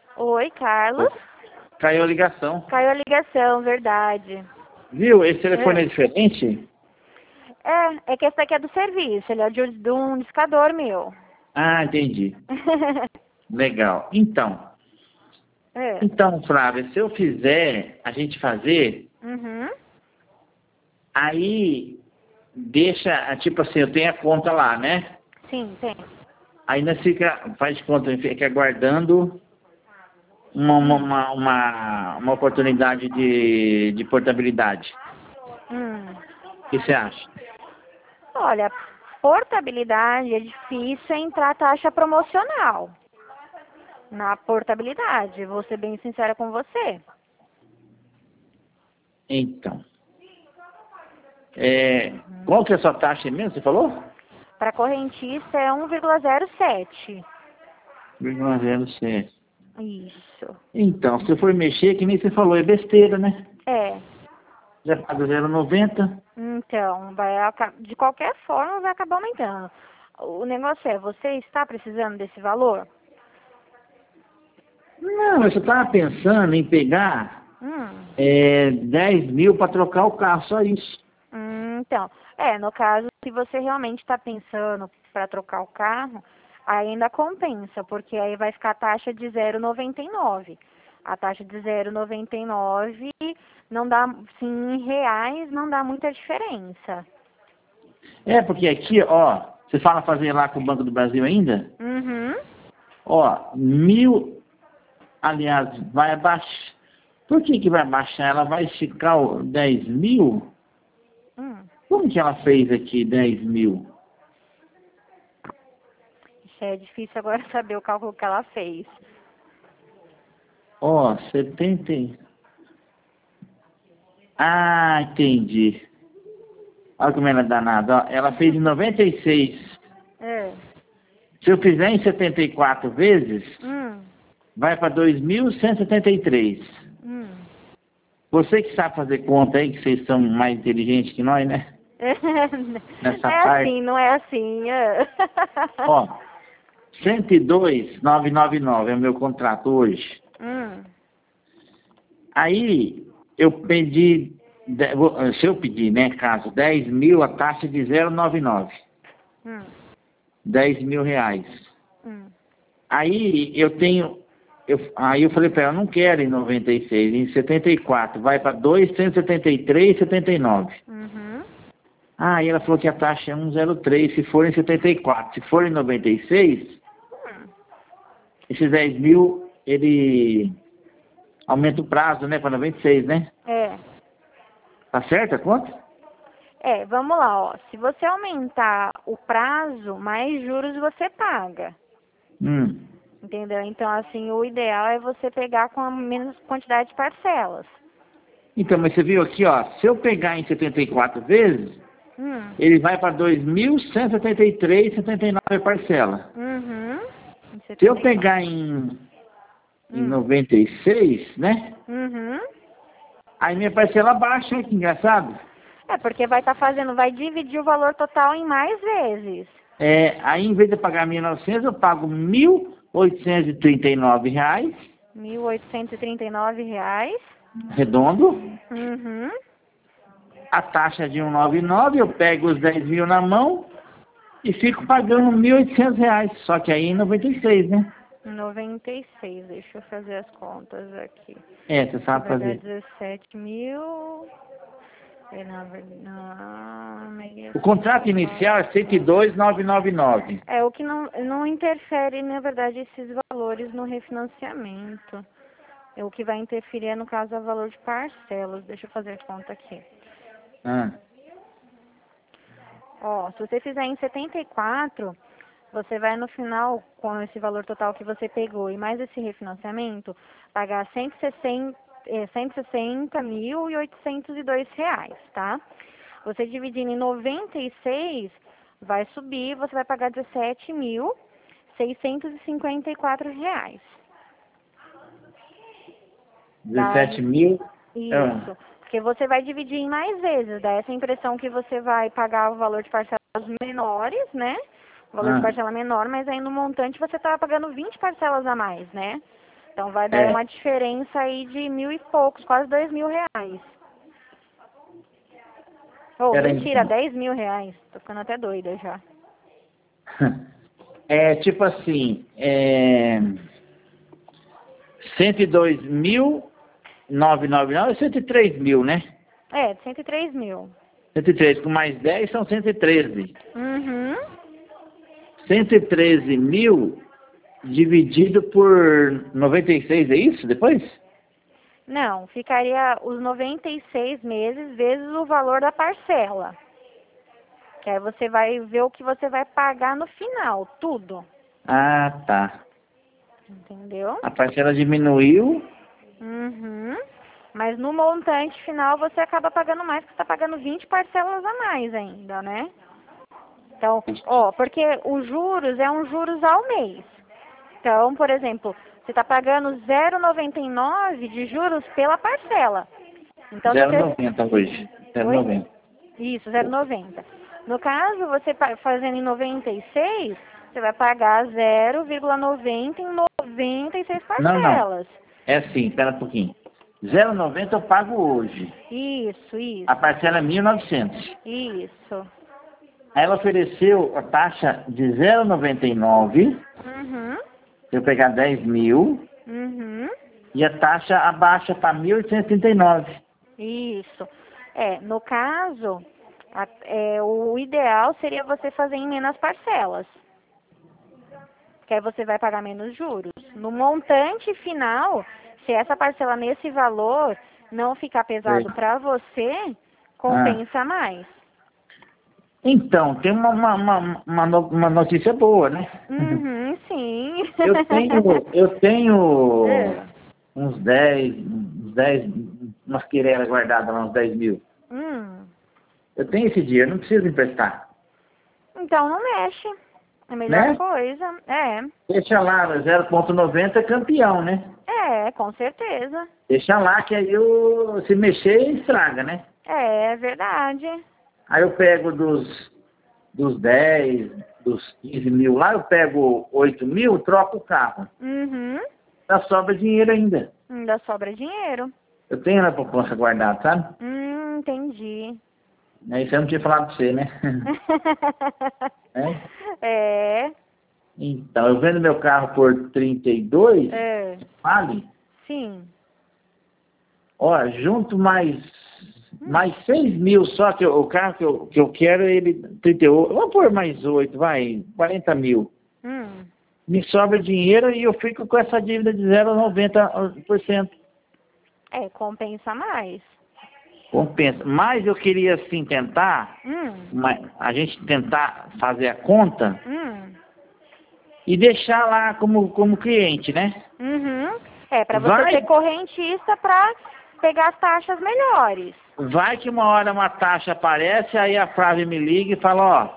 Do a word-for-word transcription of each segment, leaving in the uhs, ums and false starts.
Oi, Carlos. Caiu a ligação. Caiu a ligação, verdade. Viu? Esse telefone é, É. é diferente? É, é que esse daqui é do serviço, ele é de, de um discador meu. Ah, entendi. Legal. Então, É. então, Flávia, se eu fizer, a gente fazer, Uhum. aí deixa, tipo assim, eu tenho a conta lá, né? Sim, tem. Aí nós fica, faz de conta, fica aguardando uma, uma, uma, uma, uma oportunidade de, de portabilidade. Hum. O que você acha? Olha, portabilidade é difícil entrar taxa promocional. Na portabilidade, vou ser bem sincera com você. Então, é, Uhum. qual que é a sua taxa mesmo, você falou? Para correntista é um vírgula zero sete. vírgula zero sete. Isso. Então, se eu for mexer, que nem você falou, é besteira, né? É. Já paga zero vírgula noventa. Então, vai aca- de qualquer forma vai acabar aumentando. O negócio é, você está precisando desse valor? Não, eu só estava pensando em pegar Hum. é, dez mil para trocar o carro, só isso. Hum, então, é, no caso, se você realmente está pensando para trocar o carro, ainda compensa, porque aí vai ficar a taxa de zero vírgula noventa e nove. A taxa de zero vírgula noventa e nove não dá, sim, em reais não dá muita diferença. É, porque aqui, ó, você fala fazer lá com o Banco do Brasil ainda? Uhum. Ó, mil, aliás, vai abaixar. Por que que vai baixar? Ela vai ficar o dez mil? Hum. Como que ela fez aqui dez mil? Ixi, é difícil agora saber o cálculo que ela fez. Ó, setenta. e- Ah, entendi. Olha como ela é danada, ó. Ela fez em noventa e seis. É. Se eu fizer em setenta e quatro vezes, Hum. vai para dois mil cento e setenta e três. Hum. Você que sabe fazer conta aí, que vocês são mais inteligentes que nós, né? Nessa É parte. assim, não é assim. É. Ó, cento e dois mil novecentos e noventa e nove é o meu contrato hoje. Hum. Aí eu pedi, de- vou- se eu pedir, né, caso, dez mil, a taxa de zero vírgula noventa e nove. Hum. dez mil reais. Hum. Aí eu tenho, eu, aí eu falei para ela, não quero em noventa e seis, em setenta e quatro, vai para duzentos e setenta e três vírgula setenta e nove. Uhum. Aí ela falou que a taxa é um vírgula zero três, se for em setenta e quatro. Se for em noventa e seis, Hum. esses dez mil, ele aumenta o prazo, né, para noventa e seis, né? É. Tá certo a conta? É, vamos lá, ó. Se você aumentar o prazo, mais juros você paga. Hum. Entendeu? Então, assim, o ideal é você pegar com a menos quantidade de parcelas. Então, mas você viu aqui, ó, se eu pegar em setenta e quatro vezes, Hum. ele vai para dois mil cento e setenta e três vírgula setenta e nove a parcela. Uhum. Em Se eu setenta e quatro. pegar em, em Hum. noventa e seis, né? Uhum. Aí minha parcela baixa, olha que engraçado. É, porque vai estar fazendo, vai dividir o valor total em mais vezes. É, aí em vez de eu pagar mil e novecentos, eu pago mil oitocentos e trinta e nove reais, Mil oitocentos e trinta e nove reais. redondo. Uhum. A taxa de cento e noventa e nove, eu pego os dez mil na mão e fico pagando mil e oitocentos reais. Só que aí em noventa e seis, né? noventa e seis, deixa eu fazer as contas aqui. É, você Que sabe vai dar fazer. dezessete mil. E na verdade. O contrato inicial é cento e dois mil novecentos e noventa e nove. É o que não, não interfere, na verdade, esses valores no refinanciamento. É o que vai interferir, é, no caso, é o valor de parcelas. Deixa eu fazer a conta aqui. Ah, Ó, se você fizer em setenta e quatro, você vai no final, com esse valor total que você pegou e mais esse refinanciamento, pagar cento e sessenta, eh, cento e sessenta mil e oitocentos e dois reais, tá? Você dividindo em noventa e seis, vai subir, você vai pagar dezessete mil seiscentos e cinquenta e quatro reais. dezessete Daí, mil. Ah, isso. Porque você vai dividir em mais vezes. Dá essa impressão que você vai pagar o valor de parcelas menores, né? O valor de ah, parcela menor, mas aí no montante você estava pagando vinte parcelas a mais, né? Então vai dar É. uma diferença aí de mil e poucos, quase dois mil reais. Ou, Pera aí, mentira, então. dez mil reais. Tô ficando até doida já. É tipo assim, é... cento e dois mil, novecentos e noventa e nove, cento e três mil, né? É, cento e três mil. cento e três com mais dez são cento e treze. Uhum. cento e treze mil dividido por noventa e seis, é isso depois? Não, ficaria os noventa e seis meses vezes o valor da parcela. Que aí você vai ver o que você vai pagar no final, tudo. Ah, tá. Entendeu? A parcela diminuiu. Uhum. Mas no montante final você acaba pagando mais, porque você está pagando vinte parcelas a mais ainda, né? Então, ó, porque os juros é um juros ao mês. Então, por exemplo, você está pagando zero vírgula noventa e nove de juros pela parcela. Então, se zero vírgula você... noventa hoje. zero vírgula Oi? noventa. Isso, zero vírgula noventa. No caso, você pa- fazendo em noventa e seis, você vai pagar zero vírgula noventa em noventa e seis Não, não. parcelas. É assim, espera um pouquinho. zero vírgula noventa eu pago hoje. Isso, A isso, parcela é mil e novecentos. isso. Aí ela ofereceu a taxa de zero vírgula noventa e nove, Uhum, eu pegar dez mil, uhum, e a taxa abaixa para mil oitocentos e trinta e nove. isso. É, no caso, a- é, o ideal seria você fazer em menos parcelas. Que aí você vai pagar menos juros. No montante final, se essa parcela nesse valor não ficar pesado para você, Ah. compensa mais. Então, tem uma, uma, uma, uma no- uma notícia boa, né? Uhum, sim. Eu tenho, eu tenho É. uns dez, uns dez, umas querelas guardadas lá, uns dez mil. Hum. Eu tenho esse dinheiro, não preciso emprestar, Então não mexe. É a melhor né? coisa. É. Deixa lá, zero vírgula noventa é campeão, né? É, com certeza. Deixa lá que aí eu, se mexer, estraga, né? É, é verdade. Aí eu pego dos, dos dez, dos quinze mil lá, eu pego oito mil, troco o carro. Uhum. Ainda sobra dinheiro ainda. Ainda sobra dinheiro. Eu tenho na poupança guardado, sabe? Hum, entendi. É isso eu não tinha falado pra você, né? É? É. Então, eu vendo meu carro por trinta e dois, É. vale. Sim. Ó, junto mais, mais seis mil só, que eu- o carro que eu, que eu quero, ele trinta e oito. Vamos pôr mais oito, vai, quarenta mil. Hum. Me sobra dinheiro e eu fico com essa dívida de zero vírgula noventa por cento. É, compensa mais. Compensa. Mas eu queria, assim, tentar, Hum. uma- a gente tentar fazer a conta Hum. e deixar lá como, como cliente, né? Uhum. É, pra você Vai, ser correntista pra pegar as taxas melhores. vai que uma hora uma taxa aparece, aí a Flávia me liga e fala, ó,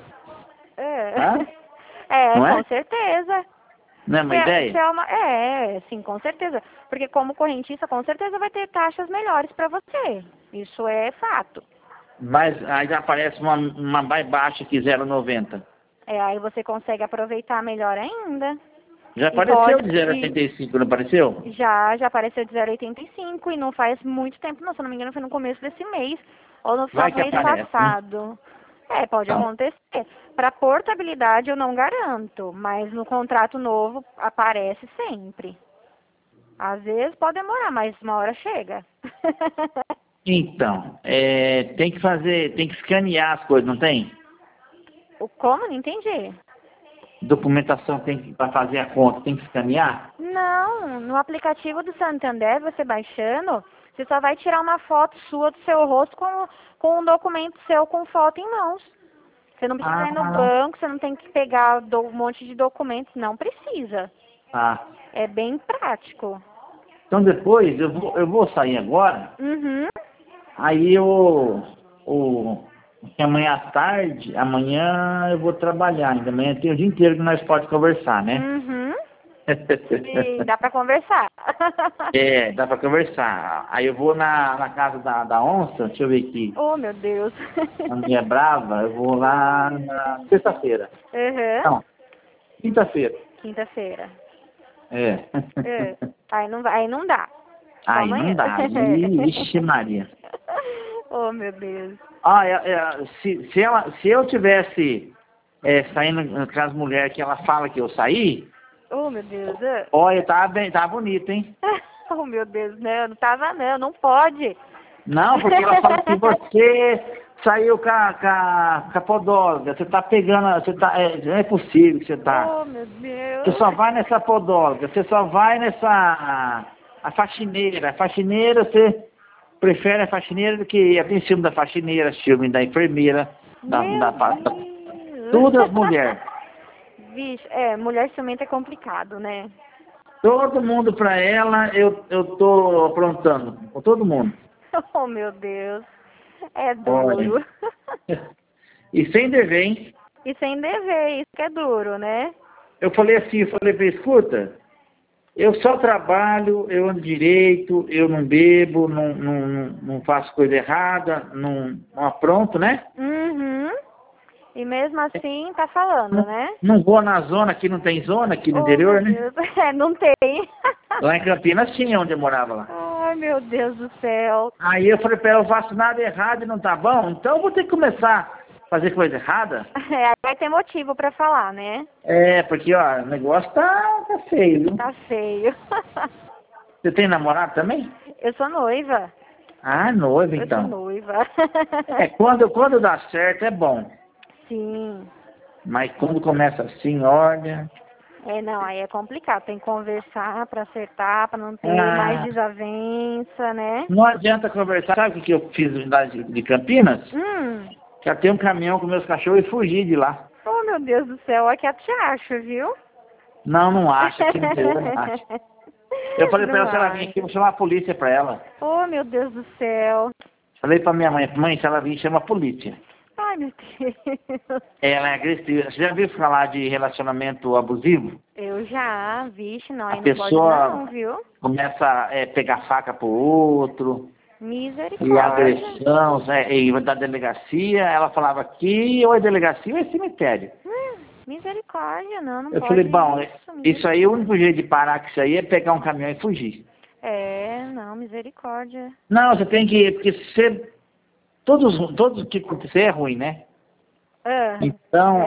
É. Hã? É, Não com é? certeza. Não é uma Se é, ideia? se é, uma, é, sim, com certeza. Porque como correntista, com certeza vai ter taxas melhores pra você. Isso é fato. Mas aí já aparece uma, uma mais baixa que zero vírgula noventa. É, aí você consegue aproveitar melhor ainda. Já E apareceu pode, de zero vírgula oitenta e cinco, não apareceu? já, já apareceu de zero vírgula oitenta e cinco e não faz muito tempo, não. Se eu não me engano, foi no começo desse mês ou no final Vai do que mês aparece, né? passado. É, pode Então, acontecer. Para portabilidade eu não garanto, mas no contrato novo aparece sempre. Às vezes pode demorar, mas uma hora chega. então é, tem que fazer, tem que escanear as coisas, não tem? O como? Não entendi. Documentação tem que, para fazer a conta, tem que escanear? Não, no aplicativo do Santander, você baixando, você só vai tirar uma foto sua do seu rosto com, com um documento seu com foto em mãos. Você não precisa ir no Ah, banco, você não tem que pegar do- um monte de documentos, não precisa. tá. É bem prático. Então depois eu vou, eu vou sair agora, Uhum. aí eu, o, que amanhã à tarde, amanhã eu vou trabalhar, ainda amanhã tem o dia inteiro que nós podemos conversar, né? Uhum. Sim, dá pra conversar. É, dá pra conversar. Aí eu vou na, na casa da, da onça, deixa eu ver aqui, Oh, meu Deus. a minha brava, eu vou lá na sexta-feira. Uhum. Não, quinta-feira. Quinta-feira. É. É. Aí não, vai- aí não dá. Só Aí amanhã. não dá. Ih, Vixe Maria. Oh, meu Deus. Ah, é, é, se, se, ela, se eu tivesse é, saindo com as mulheres que ela fala que eu saí, Oh, meu Deus. Ah. olha, tá bem, tá bonito, hein? Oh, meu Deus, não, não tava não, não pode. Não, porque ela fala que você saiu com a, com a, com a podóloga, você tá pegando, você tá, é, não é possível que você tá. Oh, meu Deus. Você só vai nessa podóloga, você só vai nessa a, a faxineira. A faxineira, você prefere a faxineira do que tem ciúme da faxineira, ciúme da enfermeira, da, Meu da, da Deus. tudo as mulheres. Vixe, é, mulher ciumenta é complicado, né? Todo mundo pra ela, eu, eu tô aprontando, com todo mundo. Oh, meu Deus. É Olha. duro. E sem dever, hein? E sem dever, isso que é duro, né? Eu falei assim, eu falei pra ele, escuta, eu só trabalho, eu ando direito, eu não bebo, não, não, não, não faço coisa errada, não, não apronto, né? Uhum. E mesmo assim, tá falando, Não, né? não vou na zona, aqui não tem zona, aqui no Oh, meu interior, né? Deus. É, não tem. Lá em Campinas tinha onde eu morava lá. Ai, meu Deus do céu. Aí eu falei pra ela, eu faço nada errado e não tá bom, então eu vou ter que começar a fazer coisa errada. É, aí vai ter motivo pra falar, né? É, porque, ó, o negócio tá, tá feio, viu? Tá feio. Você tem namorado também? Eu sou noiva. Ah, noiva, Eu sou então. noiva. É, quando, quando dá certo é bom. Sim. Mas quando começa assim, olha... É, não, aí é complicado. Tem que conversar pra acertar, pra não ter mais Ah, desavença, né? não adianta conversar. Sabe o que eu fiz lá de, de Campinas? Hum. Já tem um caminhão com meus cachorros e fugi de lá. Oh, meu Deus do céu, aqui eu te acho, viu? Não, não acha, aqui no interior não acha. Eu falei pra Não ela, se ela vir acho. aqui, eu vou chamar a polícia pra ela. Oh, meu Deus do céu. Falei pra minha mãe, mãe, se ela vir, chama a polícia. Ai, meu Deus. Ela é agressiva. Você já viu falar de relacionamento abusivo? Eu já, vixe, não, A aí não pode pessoa não, viu? começa a é, pegar faca pro outro, e Misericórdia. agressão, né, e da delegacia, ela falava que ou é delegacia ou é cemitério. Hum, misericórdia, não, não Eu pode falei, bom, isso. isso aí, o único jeito de parar com isso aí é pegar um caminhão e fugir. É, não, misericórdia. Não, você tem que, porque você, todos, todos o que acontecer é ruim, né? Ah, Então,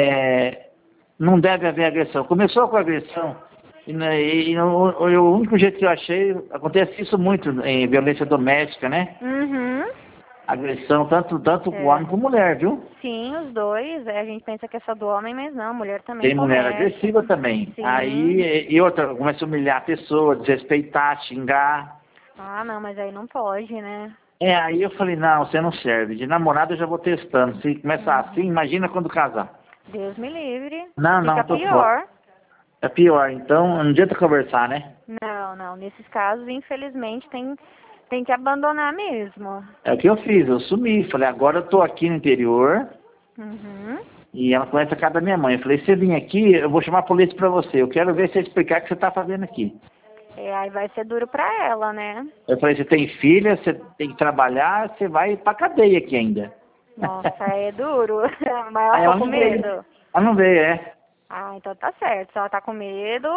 é. é, não deve haver agressão. Começou com agressão, e, né, e, e o, o único jeito que eu achei, acontece isso muito em violência doméstica, né? Uhum. Agressão, tanto, tanto É. com homem como mulher, viu? Sim, os dois. É, a gente pensa que é só do homem, mas não, mulher também Tem mulher comete. agressiva também. Sim. Aí, e outra, começa a humilhar a pessoa, desrespeitar, xingar. Ah, não, mas aí não pode, né? É, aí eu falei, não, você não serve. De namorado eu já vou testando. Se começar assim, imagina quando casar. Deus me livre. Não, Fica não, tô pior. fora. É pior, então não adianta conversar, né? Não, não. Nesses casos, infelizmente, tem, tem que abandonar mesmo. É o que eu fiz, eu sumi. Falei, agora eu tô aqui no interior. Uhum. E ela conhece a casa da minha mãe. Eu falei, se você vir aqui, eu vou chamar a polícia pra você. Eu quero ver você explicar o que você tá fazendo aqui. É, aí vai ser duro pra ela, né? Eu falei, você tem filha, você tem que trabalhar, você vai pra cadeia aqui ainda. Nossa, é duro. Mas Aí ela ela tá com não veio. medo. Ela não veio, é. Ah, então tá certo. Se ela tá com medo...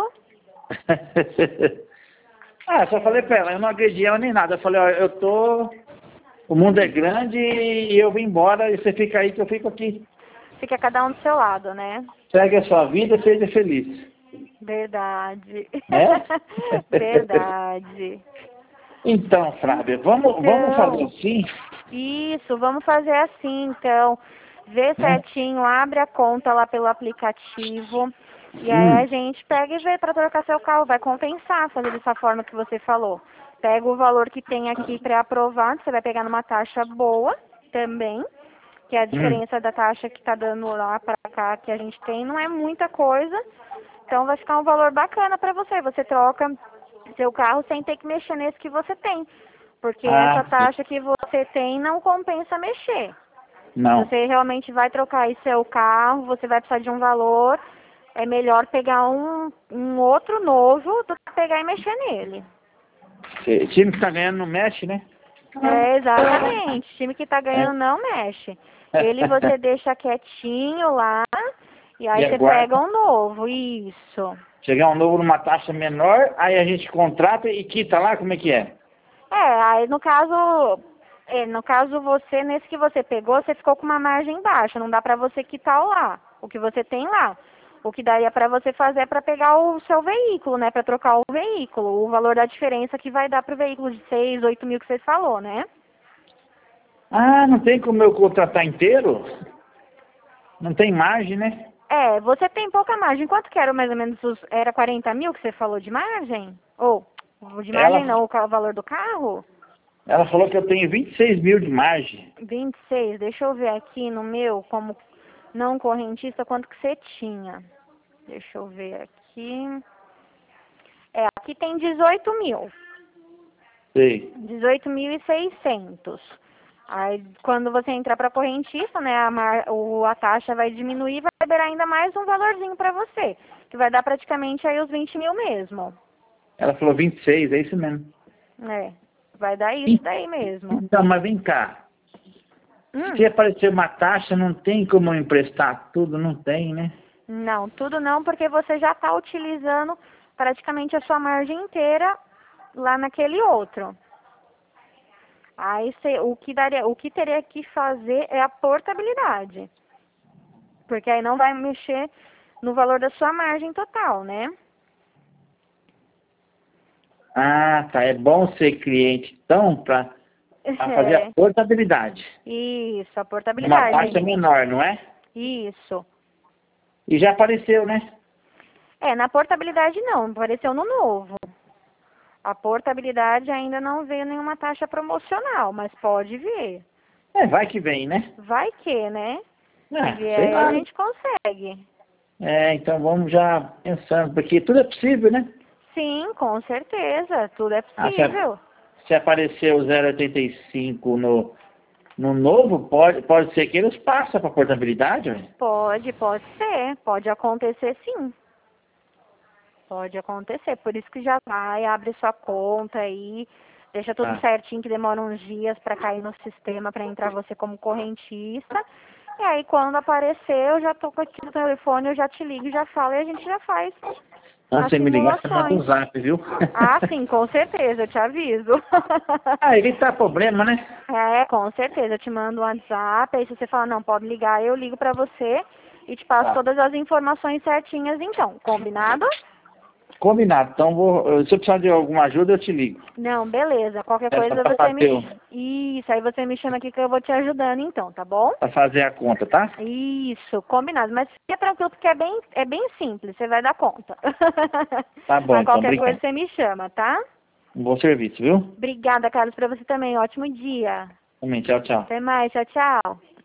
Ah, eu só falei pra ela, eu não agredi ela nem nada. Eu falei, ó, eu tô... O mundo é grande e eu vim embora e você fica aí que eu fico aqui. Fica cada um do seu lado, né? Segue a sua vida e seja feliz. Verdade. É? Verdade. Então, Flávia, vamos, Então, vamos fazer assim? Isso, vamos fazer assim, então. Vê certinho, abre a conta lá pelo aplicativo. E aí Hum. a gente pega e vê para trocar seu carro. Vai compensar fazer dessa forma que você falou. Pega o valor que tem aqui pré-aprovado, você vai pegar numa taxa boa também. Que a diferença Hum. da taxa que está dando lá para cá que a gente tem não é muita coisa. Então vai ficar um valor bacana para você. Você troca seu carro sem ter que mexer nesse que você tem. Porque Ah, essa taxa que você tem não compensa mexer. não. Você realmente vai trocar aí seu carro, você vai precisar de um valor, é melhor pegar um, um outro novo do que pegar e mexer nele. O time que tá ganhando não mexe, né? É, exatamente. O time que tá ganhando não mexe. Ele você deixa quietinho lá e aí E você aguarda. pega um novo. Isso. Chegar um novo numa taxa menor, aí a gente contrata e quita lá, como é que é? É, aí no caso, é, no caso você, nesse que você pegou, você ficou com uma margem baixa, não dá pra você quitar o lá, o que você tem lá. O que daria pra você fazer é pra pegar o seu veículo, né, pra trocar o veículo, o valor da diferença que vai dar pro veículo de seis, oito mil que você falou, né? Ah, não tem como eu contratar inteiro? Não tem margem, né? É, você tem pouca margem. Quanto que era mais ou menos? Os, era quarenta mil que você falou de margem? Ou, de margem Ela, não, o ca- o valor do carro? ela falou que eu tenho vinte e seis mil de margem. vinte e seis. Deixa eu ver aqui no meu, como não correntista, quanto que você tinha. Deixa eu ver aqui. É, aqui tem dezoito mil. Sei. dezoito mil e seiscentos. Aí, quando você entrar para correntista, né, a, mar, o, a taxa vai diminuir e vai liberar ainda mais um valorzinho para você, que vai dar praticamente aí os vinte mil mesmo. Ela falou vinte e seis, é isso mesmo. É, vai dar isso daí mesmo. Então, mas vem cá. Hum, Se aparecer uma taxa, não tem como eu emprestar tudo? Não tem, né? não, tudo não, porque você já está utilizando praticamente a sua margem inteira lá naquele outro. Aí cê, o, que daria, o que teria que fazer é a portabilidade. Porque aí não vai mexer no valor da sua margem total, né? Ah, tá. É bom ser cliente, então, para fazer a É, portabilidade. isso, a Uma portabilidade. taxa menor, não é? Isso. E já apareceu, né? É, na portabilidade não, apareceu no novo. A portabilidade ainda não veio nenhuma taxa promocional, mas pode vir. É, vai que vem, né? Vai que, né? Se É, sei vier, a lá. gente consegue. É, então vamos já pensando, porque tudo é possível, né? Sim, com certeza. Tudo é Ah, se, a- possível. se aparecer o zero vírgula oitenta e cinco no, no novo, pode, pode ser que eles passem para portabilidade, ué. Pode, pode ser. Pode acontecer sim. Pode acontecer. Por isso que já vai, abre sua conta aí, deixa tudo Tá. certinho, que demora uns dias para cair no sistema, para entrar você como correntista. E aí, quando aparecer, eu já tô aqui no telefone, eu já te ligo, já falo e a gente já faz Antes de as você me ligar, você manda um simulações. zap, viu? Ah, sim, com certeza, eu te aviso. Ah, evitar problema, né? É, com certeza, eu te mando um WhatsApp, aí se você falar, não, pode ligar, eu ligo pra você e te passo Tá. todas as informações certinhas então, combinado? Combinado. Então, vou, se eu precisar de alguma ajuda, eu te ligo. Não, beleza. Qualquer É só coisa pra você me... fazer, o- ch- Isso, aí você me chama aqui que eu vou te ajudando então, tá bom? pra fazer a conta, tá? Isso, combinado. Mas fica tranquilo porque é bem, é bem simples, você vai dar conta. Tá bom, Mas então. qualquer coisa Obrigado. você me chama, tá? Um bom serviço, viu? Obrigada, Carlos, pra você também. Ótimo dia. Também. Tchau, tchau. Até mais, tchau, tchau.